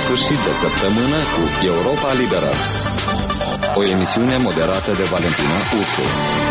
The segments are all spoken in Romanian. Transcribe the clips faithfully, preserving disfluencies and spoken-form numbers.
sfârșit de săptămână cu Europa Liberă, o emisiune moderată de Valentina Ursu.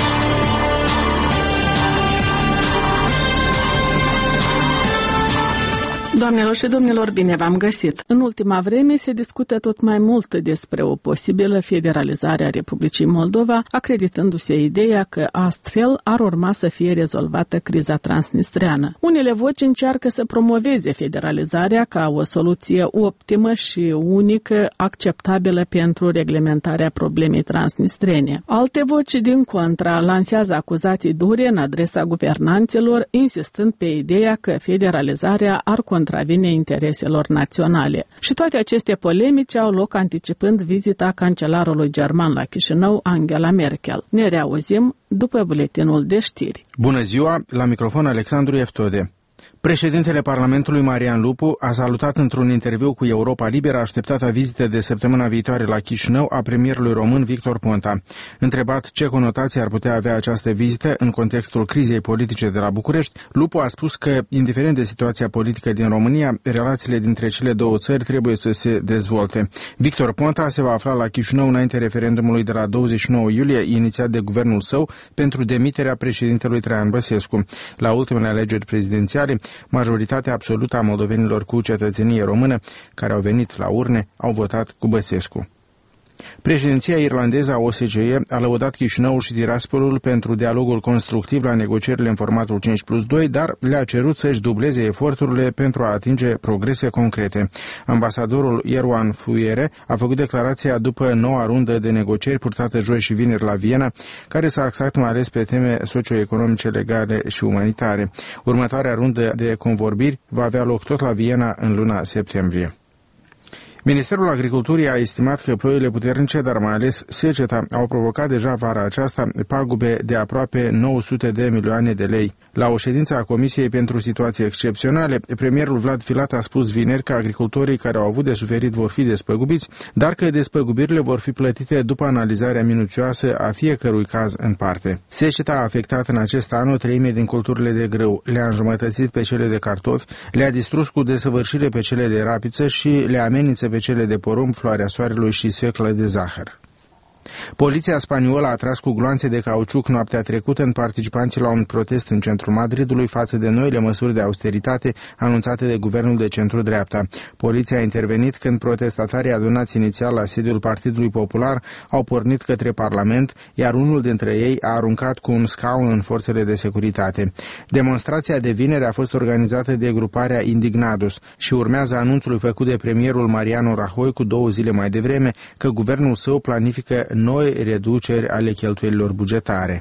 Doamnelor și domnilor, bine v-am găsit! În ultima vreme se discută tot mai mult despre o posibilă federalizare a Republicii Moldova, acreditându-se ideea că astfel ar urma să fie rezolvată criza transnistreană. Unele voci încearcă să promoveze federalizarea ca o soluție optimă și unică, acceptabilă pentru reglementarea problemei transnistrene. Alte voci, din contra, lansează acuzații dure în adresa guvernanților, insistând pe ideea că federalizarea ar contravine intereselor naționale. Și toate aceste polemici au loc anticipând vizita cancelarului german la Chișinău, Angela Merkel. Ne reauzim după buletinul de știri. Bună ziua, la microfon Alexandru Eftode. Președintele Parlamentului Marian Lupu a salutat într-un interviu cu Europa Liberă așteptata vizită de săptămâna viitoare la Chișinău a premierului român Victor Ponta. Întrebat ce conotații ar putea avea această vizită în contextul crizei politice de la București, Lupu a spus că, indiferent de situația politică din România, relațiile dintre cele două țări trebuie să se dezvolte. Victor Ponta se va afla la Chișinău înainte referendumului de la douăzeci și nouă iulie, inițiat de guvernul său pentru demiterea președintelui Traian Băsescu. La ultimele alegeri prezidențiale, majoritatea absolută a moldovenilor cu cetățenie română care au venit la urne au votat cu Băsescu. Președinția irlandeză a O S C E a lăudat Chișinăul și Tiraspolul pentru dialogul constructiv la negocierile în formatul cinci plus doi, dar le-a cerut să-și dubleze eforturile pentru a atinge progrese concrete. Ambasadorul Ierwan Fuiere a făcut declarația după noua rundă de negocieri purtată joi și vineri la Viena, care s-a axat mai ales pe teme socioeconomice, legale și umanitare. Următoarea rundă de convorbiri va avea loc tot la Viena în luna septembrie. Ministerul Agriculturii a estimat că ploile puternice, dar mai ales seceta, au provocat deja vara aceasta pagube de aproape nouă sute de milioane de lei. La o ședință a Comisiei pentru Situații Excepționale, premierul Vlad Filat a spus vineri că agricultorii care au avut de suferit vor fi despăgubiți, dar că despăgubirile vor fi plătite după analizarea minuțioasă a fiecărui caz în parte. Seceta a afectat în acest an o treime din culturile de grâu, le-a înjumătățit pe cele de cartofi, le-a distrus cu desăvârșire pe cele de rapiță și le amenință pe cele de porumb, floarea soarelui și sfeclă de zahăr. Poliția spaniolă a tras cu gloanțe de cauciuc noaptea trecută în participanții la un protest în centrul Madridului față de noile măsuri de austeritate anunțate de guvernul de centru-dreapta. Poliția a intervenit când protestatarii adunați inițial la sediul Partidului Popular au pornit către Parlament, iar unul dintre ei a aruncat cu un scaun în forțele de securitate. Demonstrația de vineri a fost organizată de gruparea Indignados și urmează anunțul făcut de premierul Mariano Rajoy cu două zile mai devreme că guvernul său planifică noi reduceri ale cheltuielilor bugetare.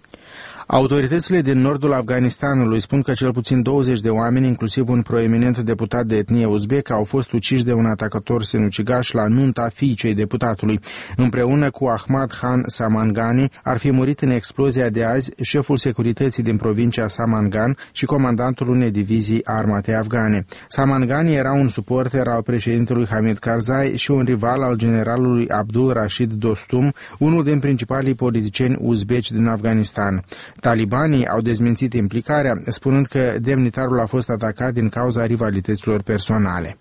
Autoritățile din nordul Afganistanului spun că cel puțin douăzeci de oameni, inclusiv un proeminent deputat de etnie uzbecă, au fost uciși de un atacator sinucigaș la nunta fiicei deputatului. Împreună cu Ahmad Khan Samangani ar fi murit în explozia de azi șeful securității din provincia Samangan și comandantul unei divizii armate afgane. Samangani era un suporter al președintelui Hamid Karzai și un rival al generalului Abdul Rashid Dostum, unul din principalii politicieni uzbeci din Afganistan. Talibanii au dezmințit implicarea, spunând că demnitarul a fost atacat din cauza rivalităților personale.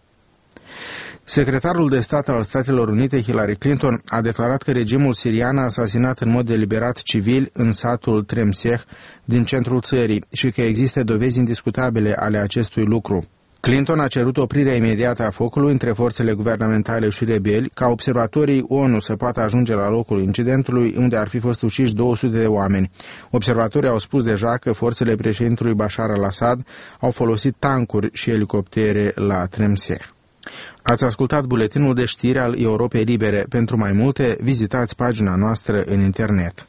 Secretarul de stat al Statelor Unite, Hillary Clinton, a declarat că regimul sirian a asasinat în mod deliberat civili în satul Tremseh din centrul țării și că există dovezi indiscutabile ale acestui lucru. Clinton a cerut oprirea imediată a focului între forțele guvernamentale și rebeli, ca observatorii O N U să poată ajunge la locul incidentului, unde ar fi fost uciși două sute de oameni. Observatorii au spus deja că forțele președintelui Bashar al-Assad au folosit tancuri și elicoptere la Tremseh. Ați ascultat buletinul de știri al Europei Libere. Pentru mai multe, vizitați pagina noastră în internet.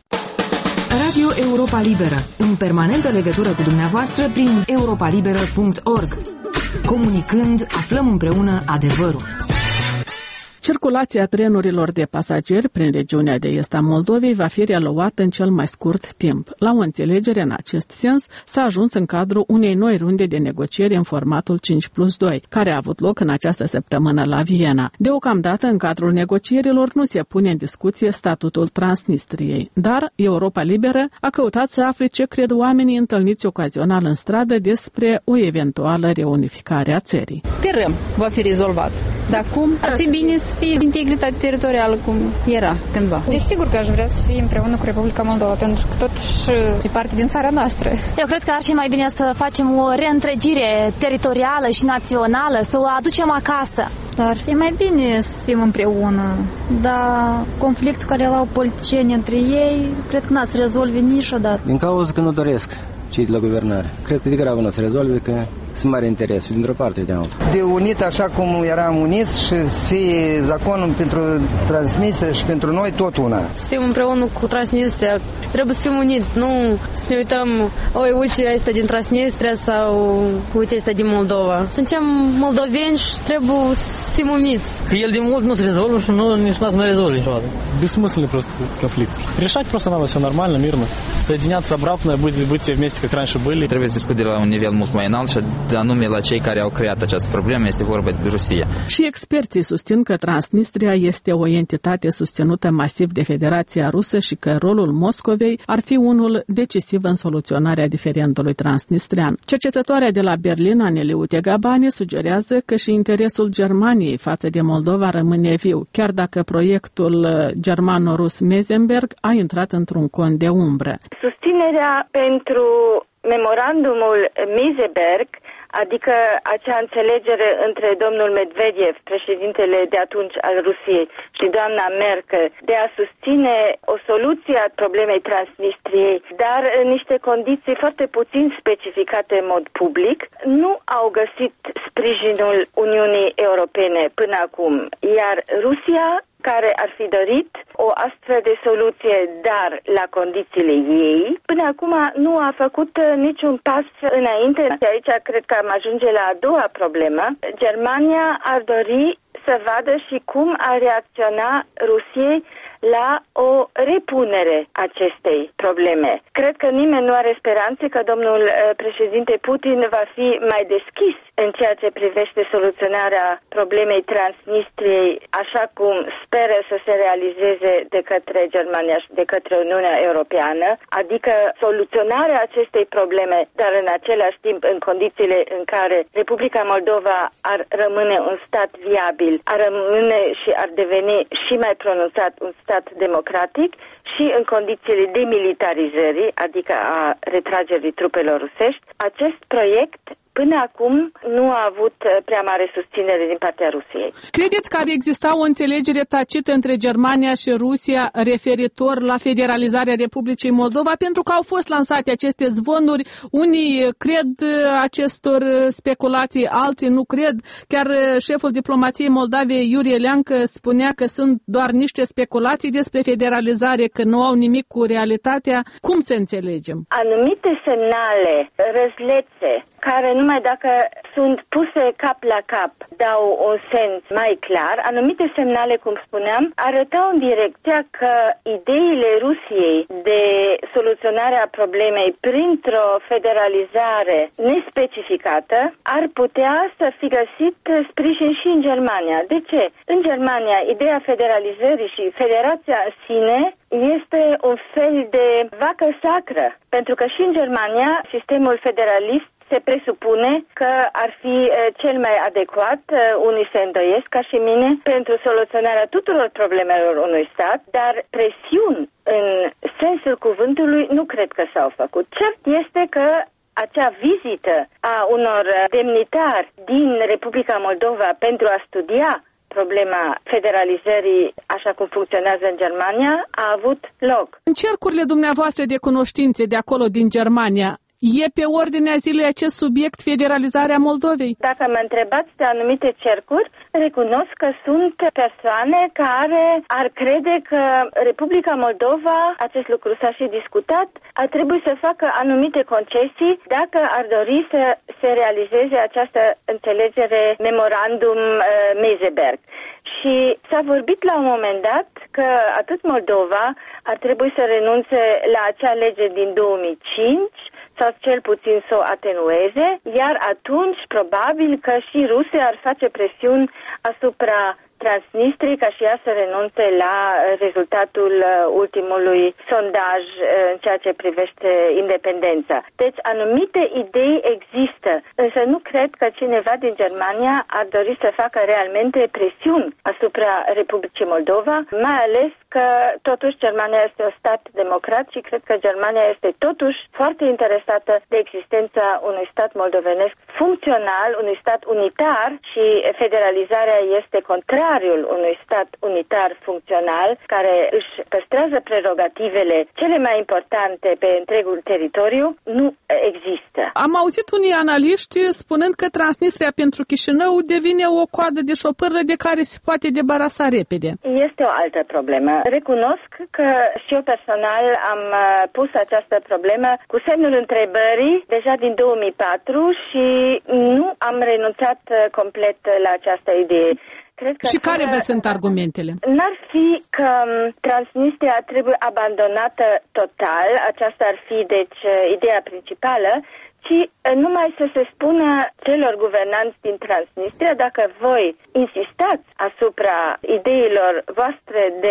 Radio Europa Liberă, în permanentă legătură cu dumneavoastră prin europa liberă punct org. Comunicând, aflăm împreună adevărul. Circulația trenurilor de pasageri prin regiunea de est a Moldovei va fi reluată în cel mai scurt timp. La o înțelegere în acest sens s-a ajuns în cadrul unei noi runde de negocieri în formatul cinci plus doi, care a avut loc în această săptămână la Viena. Deocamdată, în cadrul negocierilor nu se pune în discuție statutul Transnistriei, dar Europa Liberă a căutat să afle ce cred oamenii întâlniți ocazional în stradă despre o eventuală reunificare a țării. Sperăm va fi rezolvat. Dar cum? Ar fi bine să fie integritate teritorială cum era cândva. Desigur că aș vrea să fie împreună cu Republica Moldova, pentru că totuși e parte din țara noastră. Eu cred că ar fi mai bine să facem o reîntregire teritorială și națională, să o aducem acasă. Ar fi mai bine să fim împreună, dar conflictul care l-au politicieni între ei, cred că n-a să rezolve niciodată. Din cauza că nu doresc cei de la guvernare. Cred că de grabă nu se rezolve, că sunt mare interes dintr-o parte de alta. De unit așa cum eram uniți și să fie zaconul pentru Transnistria și pentru noi tot una. Să fim împreună cu Transnistria, trebuie să fim uniți, nu să ne uităm, oi, uite, ăsta din Transnistria sau uite, ăsta din Moldova. Suntem moldoveni și trebuie să fim uniți. Că el de mult nu se rezolvă și nu, nici nu se mai rezolvă niciodată. Бессмысленный просто конфликт. Решать просто надо все нормально, мирно. Соединяться обратно, быть, быть все вместе, как раньше были. Trebuie să discute la un nivel mult mai înalt și anume la cei care au creat această problemă, este vorba de Rusia. Și experții susțin că Transnistria este o entitate susținută masiv de Federația Rusă și că rolul Moscovei ar fi unul decisiv în soluționarea diferendului transnistrian. Cercetătoarea de la Berlin, Aneliu Tegabani, sugerează că și interesul Germaniei față de Moldova rămâne viu, chiar dacă proiectul germano-rus Mesenberg a intrat într-un cont de umbră. Susținerea pentru memorandumul Mesenberg, adică acea înțelegere între domnul Medvedev, președintele de atunci al Rusiei, și doamna Merkel, de a susține o soluție a problemei Transnistriei, dar în niște condiții foarte puțin specificate în mod public, nu au găsit sprijinul Uniunii Europene până acum, iar Rusia, care ar fi dorit o astfel de soluție, dar la condițiile ei, până acum nu a făcut niciun pas înainte. Și aici cred că am ajunge la a doua problemă. Germania ar dori să vadă și cum ar reacționa Rusiei la o repunere acestei probleme. Cred că nimeni nu are speranțe că domnul președinte Putin va fi mai deschis în ceea ce privește soluționarea problemei Transnistriei, așa cum speră să se realizeze de către Germania și de către Uniunea Europeană, adică soluționarea acestei probleme, dar în același timp în condițiile în care Republica Moldova ar rămâne un stat viabil, ar rămâne și ar deveni și mai pronunțat un stat democratic și în condițiile demilitarizării, adică a retragerii trupelor rusești. Acest proiect până acum nu a avut prea mare susținere din partea Rusiei. Credeți că ar exista o înțelegere tacită între Germania și Rusia referitor la federalizarea Republicii Moldova? Pentru că au fost lansate aceste zvonuri, unii cred acestor speculații, alții nu cred. Chiar șeful diplomației Moldavei, Iurie Leancă, spunea că sunt doar niște speculații despre federalizare, că nu au nimic cu realitatea. Cum să înțelegem? Anumite semnale răzlețe, care numai dacă sunt puse cap la cap dau un sens mai clar, anumite semnale, cum spuneam, arătau în direcția că ideile Rusiei de soluționarea problemei printr-o federalizare nespecificată ar putea să fi găsit sprijin și în Germania. De ce? În Germania, ideea federalizării și federația în sine este un fel de vacă sacră, pentru că și în Germania sistemul federalist se presupune că ar fi cel mai adecvat, unii se îndoiesc ca și mine, pentru soluționarea tuturor problemelor unui stat, dar presiuni în sensul cuvântului nu cred că s-au făcut. Cert este că acea vizită a unor demnitari din Republica Moldova pentru a studia problema federalizării așa cum funcționează în Germania a avut loc. În cercurile dumneavoastră de cunoștințe de acolo din Germania, e pe ordinea zilei acest subiect, federalizarea Moldovei? Dacă mă întrebați de anumite cercuri, recunosc că sunt persoane care ar crede că Republica Moldova, acest lucru s-a și discutat, ar trebui să facă anumite concesii dacă ar dori să se realizeze această înțelegere memorandum uh, Mesenberg. Și s-a vorbit la un moment dat că atât Moldova ar trebui să renunțe la acea lege din două mii cinci sau cel puțin să o atenueze, iar atunci probabil că și Rusia ar face presiuni asupra Transnistriei ca și ea să renunțe la rezultatul ultimului sondaj în ceea ce privește independența. Deci anumite idei există, însă nu cred că cineva din Germania ar dori să facă realmente presiuni asupra Republicii Moldova, mai ales că totuși Germania este un stat democrat și cred că Germania este totuși foarte interesată de existența unui stat moldovenesc funcțional, unui stat unitar, și federalizarea este contrariul unui stat unitar funcțional care își păstrează prerogativele cele mai importante pe întregul teritoriu. Nu există. Am auzit unii analiști spunând că Transnistria pentru Chișinău devine o coadă de șopârlă de care se poate debarasa repede. Este o altă problemă. Recunosc că și eu personal am pus această problemă cu semnul întrebării deja din două mii patru și nu am renunțat complet la această idee. Cred că și care vă sunt argumentele? N-ar fi că Transnistria trebuie abandonată total, aceasta ar fi deci ideea principală, ci numai să se spună celor guvernanți din Transnistria, dacă voi insistați asupra ideilor voastre de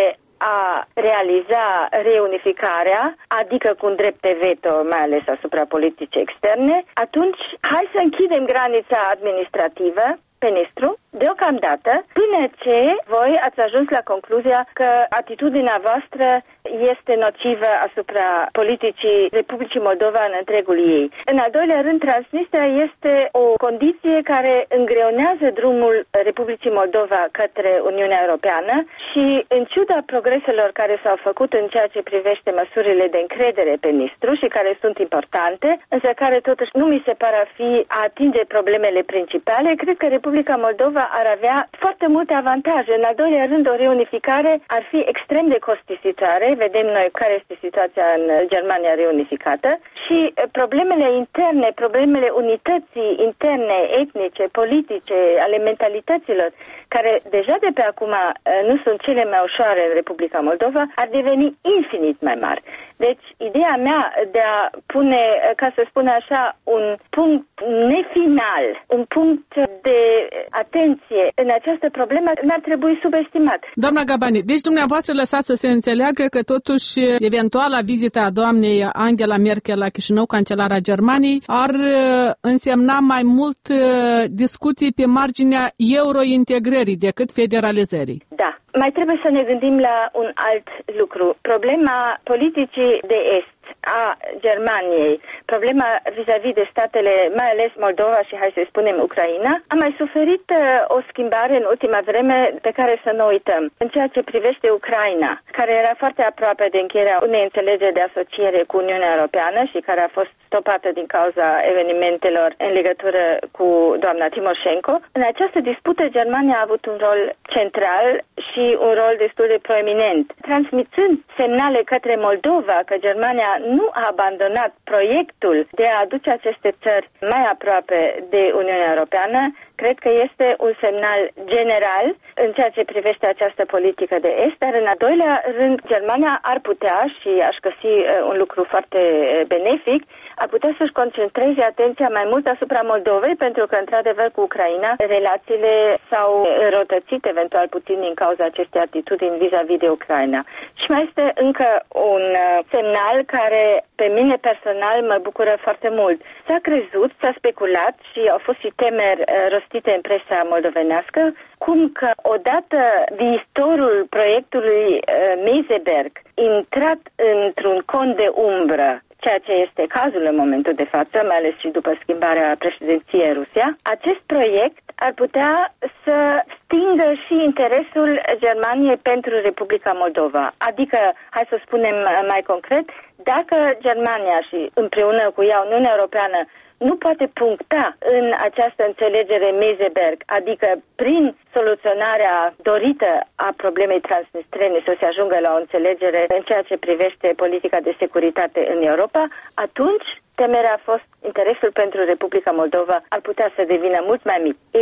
a realiza reunificarea, adică cu un drept de veto, mai ales asupra politicii externe, atunci hai să închidem granița administrativă Penistru, deocamdată, până ce voi ați ajuns la concluzia că atitudinea voastră este nocivă asupra politicii Republicii Moldova în întregul ei. În al doilea rând, Transnistria este o condiție care îngreunează drumul Republicii Moldova către Uniunea Europeană și, în ciuda progreselor care s-au făcut în ceea ce privește măsurile de încredere pe Nistru și care sunt importante, însă care totuși nu mi se par a fi a atinge problemele principale, cred că Republica Moldova ar avea foarte multe avantaje. În al doilea rând, o reunificare ar fi extrem de costisitoare. Vedem noi care este situația în Germania reunificată și problemele interne, problemele unității interne, etnice, politice, ale mentalităților, care deja de pe acum nu sunt cele mai ușoare în Republica Moldova, ar deveni infinit mai mari. Deci, ideea mea de a pune, ca să spun așa, un punct nefinal, un punct de atenție în această problemă n-ar trebui subestimat. Doamna Gabani, deci dumneavoastră lăsați să se înțeleagă că totuși eventuala vizită a doamnei Angela Merkel la Chișinău, cancelara Germaniei, ar însemna mai mult discuții pe marginea eurointegrării decât federalizării. Da. Mai trebuie să ne gândim la un alt lucru. Problema politicii de est a Germaniei, problema vis-a-vis de statele, mai ales Moldova și, hai să spunem, Ucraina, a mai suferit uh, o schimbare în ultima vreme pe care să nu uităm. În ceea ce privește Ucraina, care era foarte aproape de încheierea unei înțelegeri de asociere cu Uniunea Europeană și care a fost stopată din cauza evenimentelor în legătură cu doamna Timoșenko, în această dispută Germania a avut un rol central și un rol destul de proeminent, transmițând semnale către Moldova că Germania nu a abandonat proiectul de a aduce aceste țări mai aproape de Uniunea Europeană. Cred că este un semnal general în ceea ce privește această politică de est, dar în al doilea rând Germania ar putea, și aș găsi un lucru foarte benefic, ar putea să-și concentreze atenția mai mult asupra Moldovei, pentru că, într-adevăr, cu Ucraina relațiile s-au înrăutățit eventual puțin din cauza acestei atitudini vis-a-vis de Ucraina. Și mai este încă un semnal care pe mine personal mă bucură foarte mult. S-a crezut, s-a speculat și au fost și temeri rostite în presa moldovenească, cum că odată viitorul proiectului Meseberg intrat într-un cont de umbră, ceea ce este cazul în momentul de față, mai ales și după schimbarea președinției în Rusia, acest proiect ar putea să stingă și interesul Germaniei pentru Republica Moldova. Adică, hai să spunem mai concret, dacă Germania și împreună cu ea Uniunea Europeană nu poate puncta în această înțelegere Meseberg, adică prin soluționarea dorită a problemei transnistrene să se ajungă la o înțelegere în ceea ce privește politica de securitate în Europa, atunci temerea a fost interesul pentru Republica Moldova ar putea să devină mult mai mic. Ei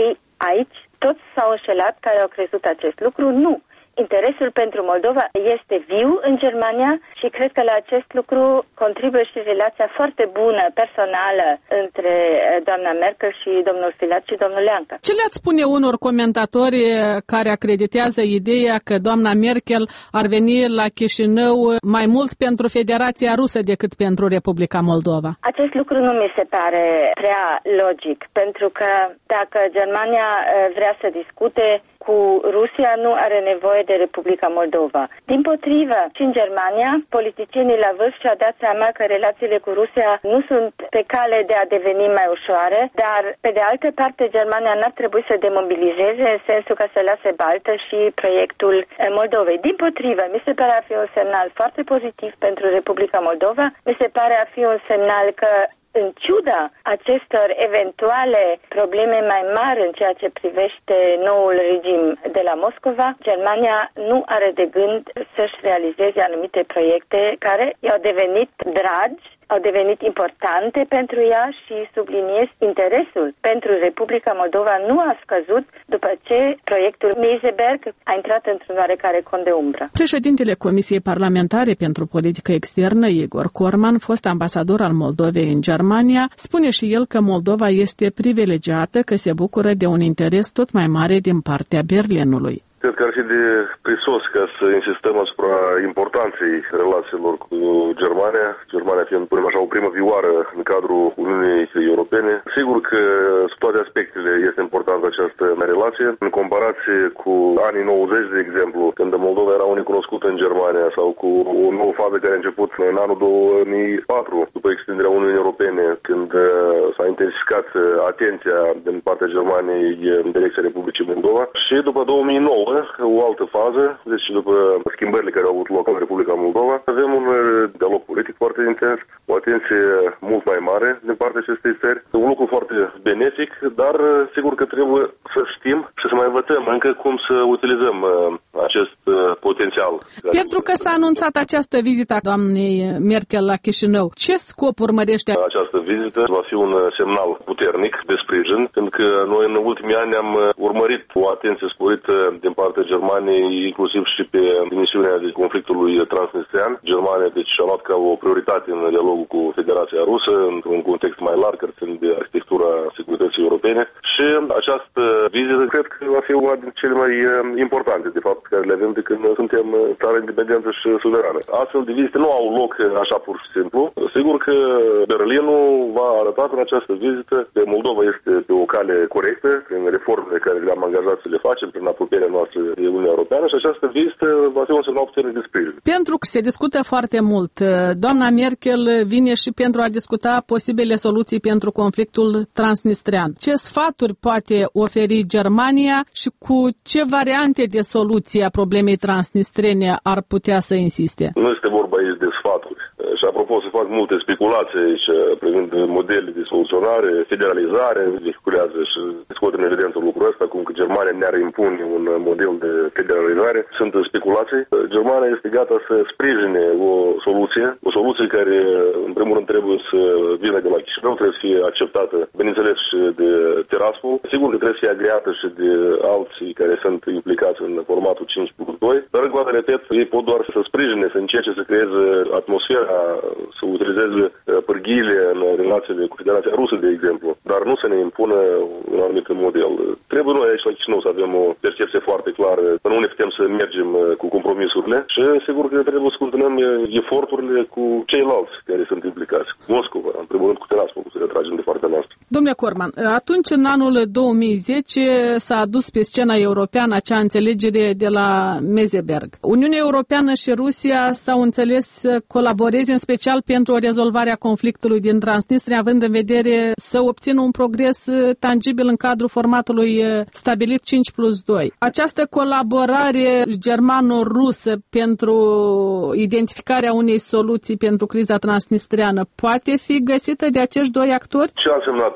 aici toți s-au înșelat care au crezut acest lucru. Nu. Interesul pentru Moldova este viu în Germania și cred că la acest lucru contribuie și relația foarte bună, personală, între doamna Merkel și domnul Filat și domnul Leancă. Ce le-ați spune unor comentatori care acreditează ideea că doamna Merkel ar veni la Chișinău mai mult pentru Federația Rusă decât pentru Republica Moldova? Acest lucru nu mi se pare prea logic, pentru că dacă Germania vrea să discute cu Rusia, nu are nevoie de Republica Moldova. Dimpotrivă, și în Germania, politicienii la vârf și-au dat seama că relațiile cu Rusia nu sunt pe cale de a deveni mai ușoare, dar, pe de altă parte, Germania n-ar trebui să demobilizeze în sensul că să lase baltă și proiectul Moldovei. Dimpotrivă, mi se pare a fi un semnal foarte pozitiv pentru Republica Moldova, mi se pare a fi un semnal că în ciuda acestor eventuale probleme mai mari în ceea ce privește noul regim de la Moscova, Germania nu are de gând să-și realizeze anumite proiecte care i-au devenit dragi, au devenit importante pentru ea și subliniez interesul pentru Republica Moldova nu a scăzut după ce proiectul Meseberg a intrat într-un oarecare cont de umbră. Președintele Comisiei Parlamentare pentru Politică Externă, Igor Corman, fost ambasador al Moldovei în Germania, spune și el că Moldova este privilegiată, că se bucură de un interes tot mai mare din partea Berlinului. Cred că ar fi de prisos ca să insistăm asupra importanței relațiilor cu Germania, Germania fiind, punem așa, o primă vioară în cadrul Uniunii Europene. Sigur că sub toate aspectele este importantă această relație. În comparație cu anii nouăzeci, de exemplu, când Moldova era o necunoscută în Germania, sau cu o nouă fază care a început în anul două mii patru, după extinderea Uniunii Europene, când s-a intensificat atenția din partea Germaniei în direcția Republicii Moldova. Și după două mii nouă, o altă fază, deci după schimbările care au avut loc în Republica Moldova, avem un dialog politic foarte intens, o atenție mult mai mare din partea acestei țări, un lucru foarte benefic, dar sigur că trebuie să știm și să mai învățăm încă cum să utilizăm acest potențial. Pentru că s-a anunțat această vizită a doamnei Merkel la Chișinău, ce scop urmărește? Această vizită va fi un semnal puternic de sprijin, pentru că noi în ultimii ani am urmărit o atenție sporită din partea Germaniei, inclusiv și pe dimensiunea de conflictului transnistrian. Germania deci a luat ca o prioritate în dialogul cu Federația Rusă, într-un context mai larg, care ține de arhitectura securității europene. Și această vizită cred că va fi una din cele mai importante, de fapt, care le avem de când suntem țară independentă și suverană. Astfel de vizite nu au loc așa pur și simplu. Sigur că Berlinul va arăta în această vizită că Moldova este pe o cale corectă, prin reformele care le-am angajat să le facem, prin apropierea noastră de Uniunea Europeană, și această vizită va fi un semnal puternic de sprijin. Pentru că se discută foarte mult, doamna Merkel vine și pentru a discuta posibile soluții pentru conflictul transnistrian. Ce sfaturi poate oferi Germania și cu ce variante de soluție a problemei transnistrene ar putea să insiste? Nu este vorba aici de sfaturi. Și apropo, se fac multe speculații aici privind modele de soluționare, federalizare, vehiculează și scoate în evidență lucrul ăsta, cum că Germania ne-ar impune un model de federalizare. Sunt speculații. Germania este gata să sprijine o soluție, o soluție care, în primul rând, trebuie să vină de la Chișinău, trebuie să fie acceptată, bineînțeles, și de Tiraspol. Sigur că trebuie să fie agreată și de alții care sunt implicați în formatul cinci plus doi, dar, încă o dată, repet, ei pot doar să sprijine, să încerce să creeze atmosfera, să utilizeze pârghiile în relațiile cu Federația Rusă, de exemplu, dar nu să ne impună un anumit model. Trebuie noi aici la Chișinău să avem o percepție foarte clară, până unde putem să mergem cu compromisurile și sigur că trebuie să continuăm eforturile cu ceilalți care sunt implicați. Moscova, în primul rând cu Tiraspol, să le tragem de partea noastră. Domnule Corman, atunci în anul două mii zece s-a adus pe scena europeană acea înțelegere de la Meseberg. Uniunea Europeană și Rusia s-au înțeles să colaboreze în special pentru rezolvarea conflictului din Transnistria, având în vedere să obțină un progres tangibil în cadrul formatului stabilit cinci plus doi. Această colaborare germano-rusă pentru identificarea unei soluții pentru criza transnistriană poate fi găsită de acești doi actori? Ce a însemnat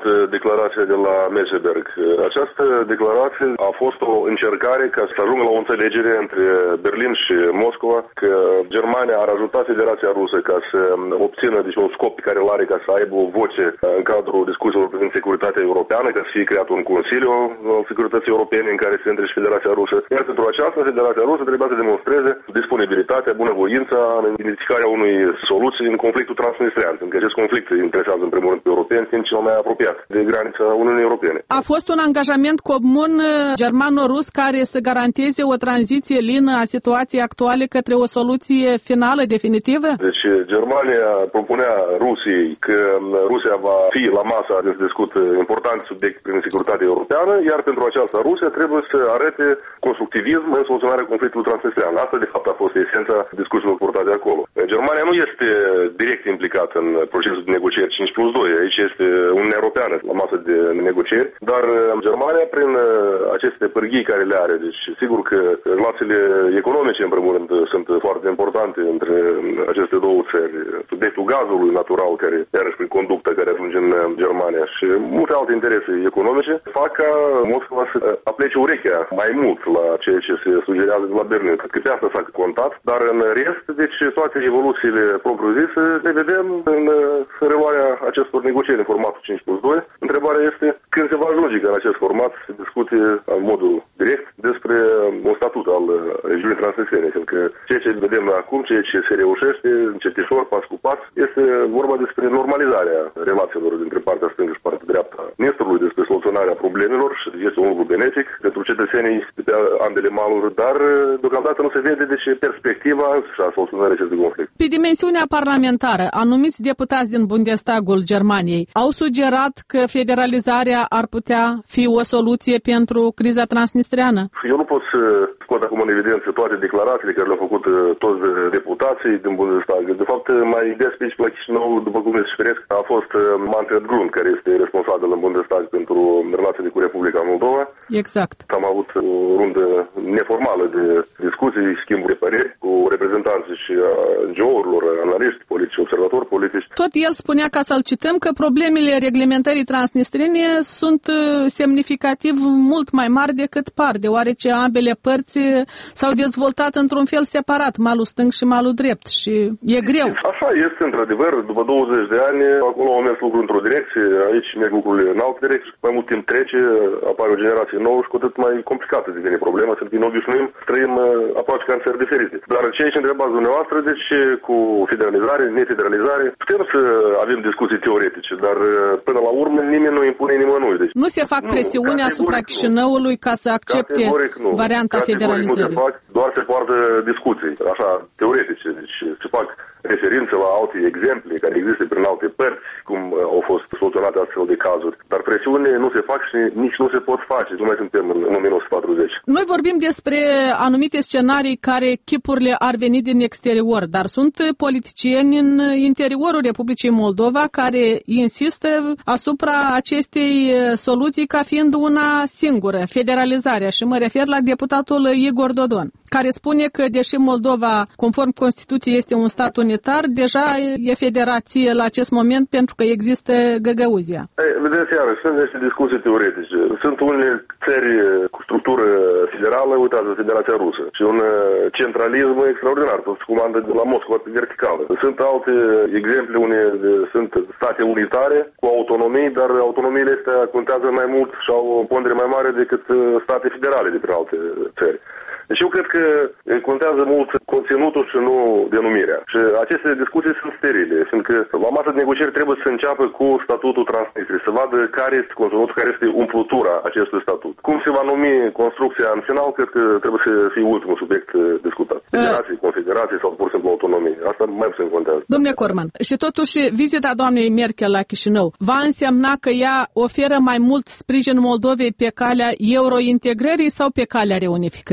declarația de la Meseberg. Această declarație a fost o încercare ca să ajungă la o înțelegere între Berlin și Moscova că Germania ar ajuta Federația Rusă ca să obțină deci, un scop pe care îl are ca să aibă o voce în cadrul discuțiilor privind securitatea europeană, ca să fie creat un Consiliu al Securității Europene în care se intre și Federația Rusă. Iar pentru aceasta, Federația Rusă trebuia să demonstreze disponibilitatea, bunăvoința în identificarea unui soluții în conflictul transnistrian, pentru că acest conflict interesează în primul rând pe europeni, fiind cel mai apropiat de granița Uniunii Europene. A fost un angajament comun germano-rus care să garanteze o tranziție lină a situației actuale către o soluție finală, definitivă? Deci Germania propunea Rusiei că Rusia va fi la masa de discut important subiect prin securitatea europeană, iar pentru aceasta Rusia trebuie să arete constructivism în soluționarea conflictului transnistrian. Asta de fapt a fost esența discuțiilor purtate acolo. Germania nu este direct implicată în procesul de negocieri cinci plus doi, aici este Uniunea Europeană la masă de negocieri, dar Germania prin aceste pârghii care le are, deci sigur că relațiile economice în primul rând sunt foarte importante între aceste două țări, subiectul gazului natural care iarăși prin conductă care ajunge în Germania și multe alte interese economice fac ca Moscova să aplece urechea mai mult la ceea ce se sugerează de la Berlin. Cred că pe asta s-a contat, dar în rest, deci toate evoluțiile propriu-zise le vedem în reluarea acestor negocieri în formatul cinci plus doi. Întrebarea este când se va ajunge ca în acest format să discute în modul direct despre un statut al regiunii transnistriene, pentru că ceea ce vedem acum, ceea ce se reușește încetișor, pas cu pas, este vorba despre normalizarea relațiilor dintre partea stângă și partea dreaptă a Nistrului, despre soluționarea problemelor și este un lucru benefic pentru cetățenii de pe ambele maluri, dar deocamdată nu se vede de ce perspectiva și a soluționării acestui conflict. Pe dimensiunea parlamentară, anumiți deputați din Bundestagul Germaniei au sugerat că federalizarea ar putea fi o soluție pentru criza transnistriană? Eu nu pot să scot acum în evidență toate declarațiile care le-au făcut toți deputații din Bundestag. De fapt, mai des pe aici la Chișinău, după cum îți știți, a fost Manfred Grund, care este responsabil în Bundestag pentru relațiile cu Republica Moldova. Exact. Am avut o rundă neformală de discuții, schimburi de păreri cu reprezentanții și a N G O-urilor, analiști politici, observatori politici. Tot el spunea, ca să-l cităm, că problemele reglementării transnistrine sunt semnificativ mult mai mari decât par, deoarece ambele părți s-au dezvoltat într-un fel separat, malul stâng și malul drept, și e greu. Așa este, într-adevăr, după douăzeci de ani, acolo au mers lucruri într-o direcție, aici merg lucrurile în altă direcție, mai mult timp trece, apare o generație nouă și cu atât mai complicată devine problema, să ne obișnuim, trăim aproape ca în țări diferite. Dar ce aici întrebați dumneavoastră, deci cu federalizare, nefederalizare, putem să avem discuții teoretice, dar până la urmă nimeni nu impune nimănui. Deci, nu se fac presiuni asupra Chișinăului ca să accepte varianta federalizării. Nu se fac, doar se poartă discuții, așa, teoretice, deci se fac referințe la alte exemple care există prin alte părți, cum au fost soluționate astfel de cazuri. Dar presiunile nu se fac și nici nu se pot face. Nu mai suntem în o mie nouă sute patruzeci. Noi vorbim despre anumite scenarii care chipurile ar veni din exterior, dar sunt politicieni în interiorul Republicii Moldova care insistă asupra acestei soluții ca fiind una singură, federalizarea. Și mă refer la deputatul Igor Dodon, care spune că, deși Moldova, conform Constituției, este un stat unitar, deja e federație la acest moment pentru că există Găgăuzia. Ei, vedeți, iarăși, sunt niște discuții teoretice. Sunt unele țări cu structură federală, uitați, Federația Rusă, și un centralism extraordinar, tot se comandă de la Moscova pe verticală. Sunt alte exemple unde sunt state unitare cu autonomii, dar autonomiile astea contează mai mult și au o pondere mai mare decât state federale de prin alte țări. Deci eu cred că contează mult conținutul și nu denumirea. Și aceste discuții sunt sterile, fiindcă la masă de negocieri trebuie să înceapă cu statutul Transnistriei, să vadă care este conținutul, care este umplutura acestui statut. Cum se va numi construcția în final, cred că trebuie să fie ultimul subiect discutat. Federații, confederații sau pur și simplu autonomii. Asta mai puțin contează. Domnule Corman, și totuși vizita doamnei Merkel la Chișinău va însemna că ea oferă mai mult sprijin Moldovei pe calea eurointegrării sau pe calea reunificării?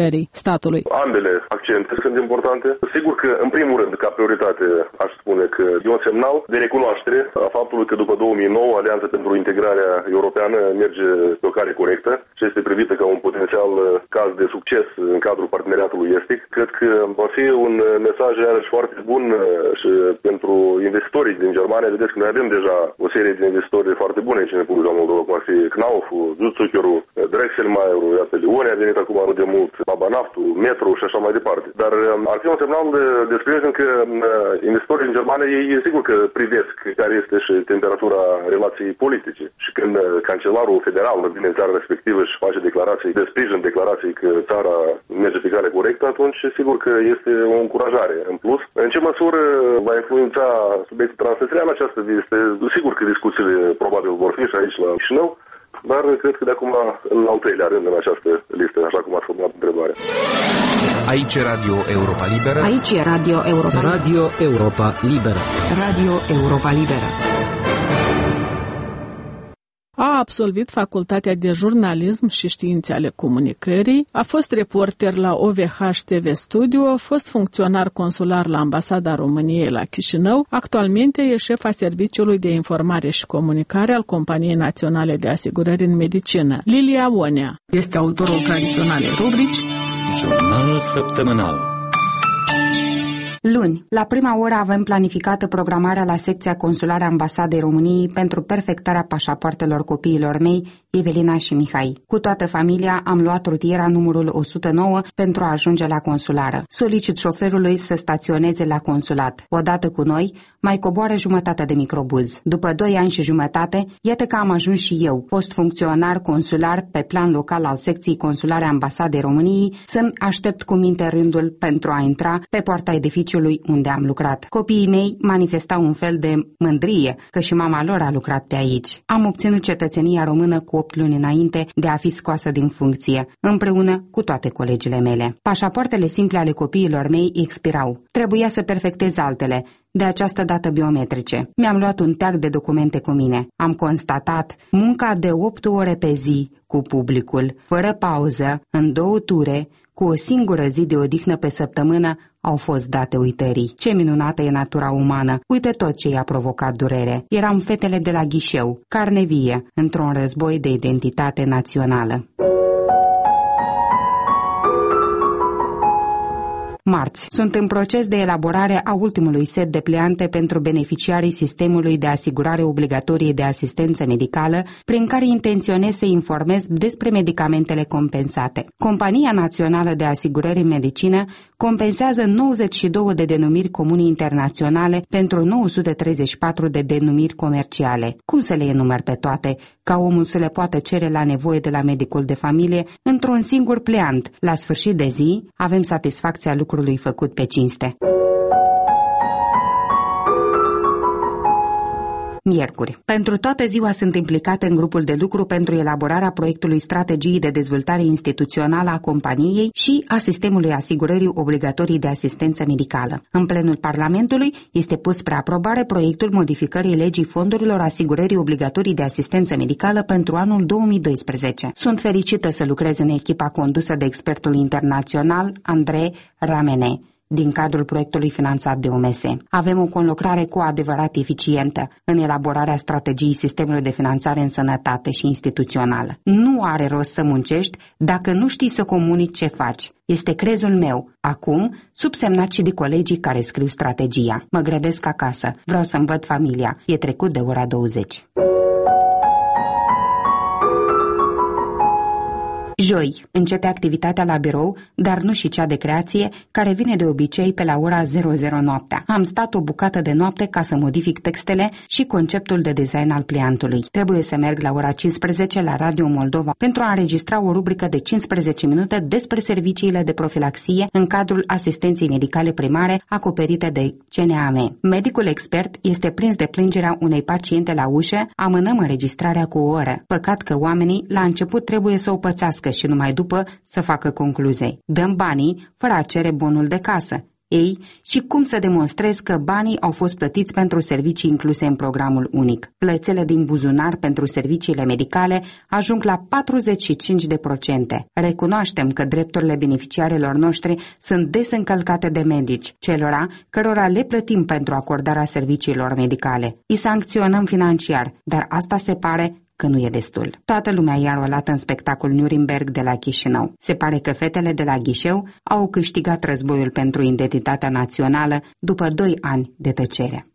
statului. Ambele accente sunt importante. Sigur că, în primul rând, ca prioritate, aș spune că e un semnal de recunoaștere a faptului că după două mii nouă Alianța pentru Integrarea Europeană merge pe o cale corectă și este privită ca un potențial caz de succes în cadrul parteneriatului estic. Cred că va fi un mesaj iarăși foarte bun și pentru investitorii din Germania. Vedeți că noi avem deja o serie de investitori foarte bune aici în Republica Moldova, cum ar fi Knauf-ul, Zuzucker-ul, Drexelmeier-ul, iată, Leone a venit acum anul de mult, Babanaftul, Metro și așa mai departe. Dar ar fi un semnal de, de sprijin că investitorii din Germania, ei sigur că privesc care este și temperatura relației politice. Și când cancelarul federal vine în țara respectivă și face declarații de sprijin, declarații că țara merge pe cale corectă, atunci sigur că este o încurajare în plus. În ce măsură va influența subiectul transnistrian această este sigur că discuțiile probabil vor fi și aici la Chișinău, dar cred că de acum în al treilea rând în această listă, așa cum ați formulat întrebarea. Aici e Radio Europa Liberă. Aici e Radio Europa Liberă. Radio Europa Liberă. Radio Europa Liberă. A absolvit facultatea de jurnalism și științe ale comunicării, a fost reporter la O V H T V Studio, a fost funcționar consular la Ambasada României la Chișinău, actualmente e șef a Serviciului de Informare și Comunicare al Companiei Naționale de Asigurări în Medicină. Lilia Onea este autorul tradiționalei rubrici Jurnalul Săptămânal. Luni, la prima oră avem planificată programarea la secția consulară a Ambasadei României pentru perfectarea pașapoartelor copiilor mei, Evelina și Mihai. Cu toată familia am luat rutiera numărul o sută nouă pentru a ajunge la consulară. Solicit șoferului să staționeze la consulat. Odată cu noi, mai coboară jumătate de microbuz. După doi ani și jumătate, iată că am ajuns și eu, fost funcționar consular pe plan local al secției consulare a Ambasadei României, să-mi aștept cu minte rândul pentru a intra pe poarta edificiului unde am lucrat. Copiii mei manifestau un fel de mândrie că și mama lor a lucrat pe aici. Am obținut cetățenia română cu opt luni înainte de a fi scoasă din funcție, împreună cu toate colegile mele. Pașapoartele simple ale copiilor mei expirau. Trebuia să perfectez altele, de această dată biometrice. Mi-am luat un teag de documente cu mine. Am constatat munca de opt ore pe zi cu publicul, fără pauză, în două ture, cu o singură zi de odihnă pe săptămână, au fost date uitării. Ce minunată e natura umană! Uite tot ce i-a provocat durere. Eram fetele de la ghișeu, carne vie, într-un război de identitate națională. Marți. Sunt în proces de elaborare a ultimului set de pliante pentru beneficiarii sistemului de asigurare obligatorie de asistență medicală, prin care intenționez să informez despre medicamentele compensate. Compania Națională de Asigurări în Medicină compensează nouăzeci și două de denumiri comune internaționale pentru nouă sute treizeci și patru de denumiri comerciale. Cum să le enumer pe toate, ca omul să le poată cere la nevoie de la medicul de familie într-un singur pliant? La sfârșit de zi, avem satisfacția lucrului făcut pe cinste. Miercuri. Pentru toată ziua sunt implicată în grupul de lucru pentru elaborarea proiectului strategiei de dezvoltare instituțională a companiei și a sistemului asigurării obligatorii de asistență medicală. În plenul Parlamentului este pus spre aprobare proiectul modificării legii fondurilor asigurării obligatorii de asistență medicală pentru anul două mii doisprezece. Sunt fericită să lucrez în echipa condusă de expertul internațional Andrei Ramene, din cadrul proiectului finanțat de O M S. Avem o conlucrare cu adevărat eficientă în elaborarea strategiei sistemului de finanțare în sănătate și instituțională. Nu are rost să muncești dacă nu știi să comunici ce faci. Este crezul meu, acum subsemnat și de colegii care scriu strategia. Mă grăbesc acasă, vreau să-mi văd familia. E trecut de ora douăzeci. Joi, începe activitatea la birou, dar nu și cea de creație, care vine de obicei pe la ora zero zero noaptea. Am stat o bucată de noapte ca să modific textele și conceptul de design al pliantului. Trebuie să merg la ora cincisprezece la Radio Moldova pentru a înregistra o rubrică de cincisprezece minute despre serviciile de profilaxie în cadrul asistenței medicale primare acoperite de C N A M. Medicul expert este prins de plângerea unei paciente la ușă, amânăm înregistrarea cu o oră. Păcat că oamenii la început trebuie să o pățească și numai după să facă concluzii. Dăm banii fără a cere bonul de casă. ei și cum să demonstrezi că banii au fost plătiți pentru servicii incluse în programul unic. Plățile din buzunar pentru serviciile medicale ajung la patruzeci și cinci de procente. Recunoaștem că drepturile beneficiarilor noștri sunt des încălcate de medici, celora cărora le plătim pentru acordarea serviciilor medicale. Îi sancționăm financiar, dar asta se pare că nu e destul. Toată lumea i-a rolat în spectacol Nuremberg de la Chișinău. Se pare că fetele de la Ghișeu au câștigat războiul pentru identitatea națională după doi ani de tăcere.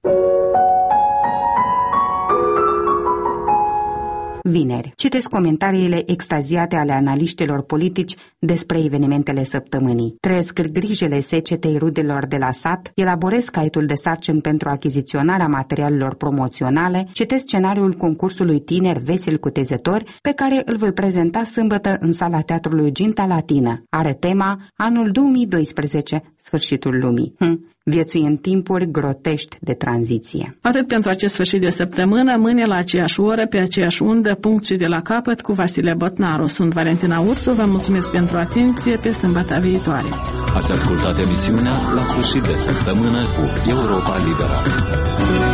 Vineri. Citesc comentariile extaziate ale analiștilor politici despre evenimentele săptămânii. Trăiesc grijele secetei rudelor de la sat, elaborez caietul de sarcini pentru achiziționarea materialelor promoționale, citesc scenariul concursului tineri veseli cutezători pe care îl voi prezenta sâmbătă în sala teatrului Ginta Latină. Are tema Anul două mii doisprezece, sfârșitul lumii. Hm. Viețui în timpuri grotești de tranziție. Atât pentru acest sfârșit de săptămână, mâine la aceeași oră, pe aceeași undă, punct și de la capăt, cu Vasile Botnaru. Sunt Valentina Ursu, vă mulțumesc pentru atenție, pe sâmbătă viitoare. Ați ascultat emisiunea La sfârșit de săptămână cu Europa Liberă.